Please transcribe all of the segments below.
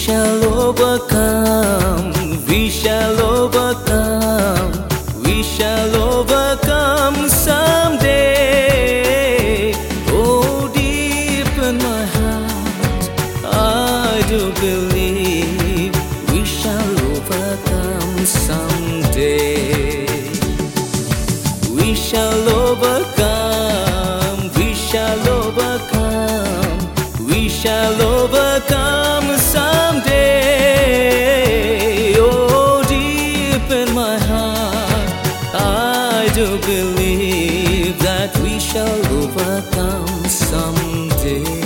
shall overcome, we shall overcome, we shall overcome someday. Oh, deep in my heart, I do believe we shall overcome someday. We shall overcome, we shall overcome, we shall overcome someday. Oh, deep in my heart, I do believe that we shall overcome someday.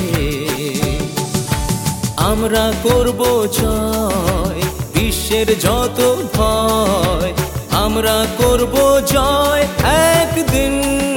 আমরা করব জয় বিশ্বের যত ভয়, আমরা করব জয় একদিন,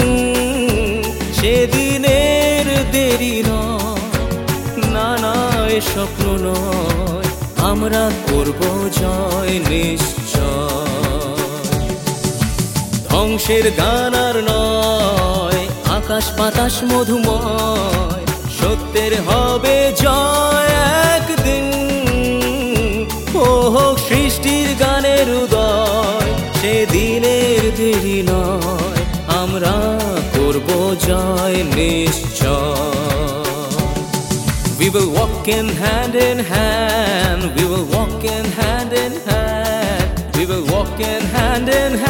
সেদিনের দেরি নয়, না না এ স্বপ্ন নয়, আমরা করব জয় নিশ্চয়। ধ্বংসের গান আর নয়, আকাশ বাতাস মধুময়, সত্যের হবে জয় একদিন। ও হোক সৃষ্টির গানের উদয়, সেদিনের দেরি নয়, আমরা করব জয় নিশ্চয়। We will walk in hand, we will walk in hand, we will walk in hand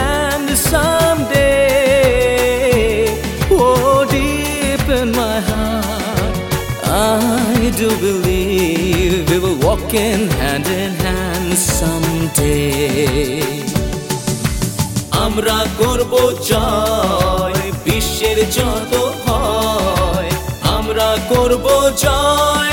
someday. Oh, deep in my heart, I do believe we will walk in hand someday. আমরা করব জয় বিশ্বের যত ভয়, আমরা করব জয়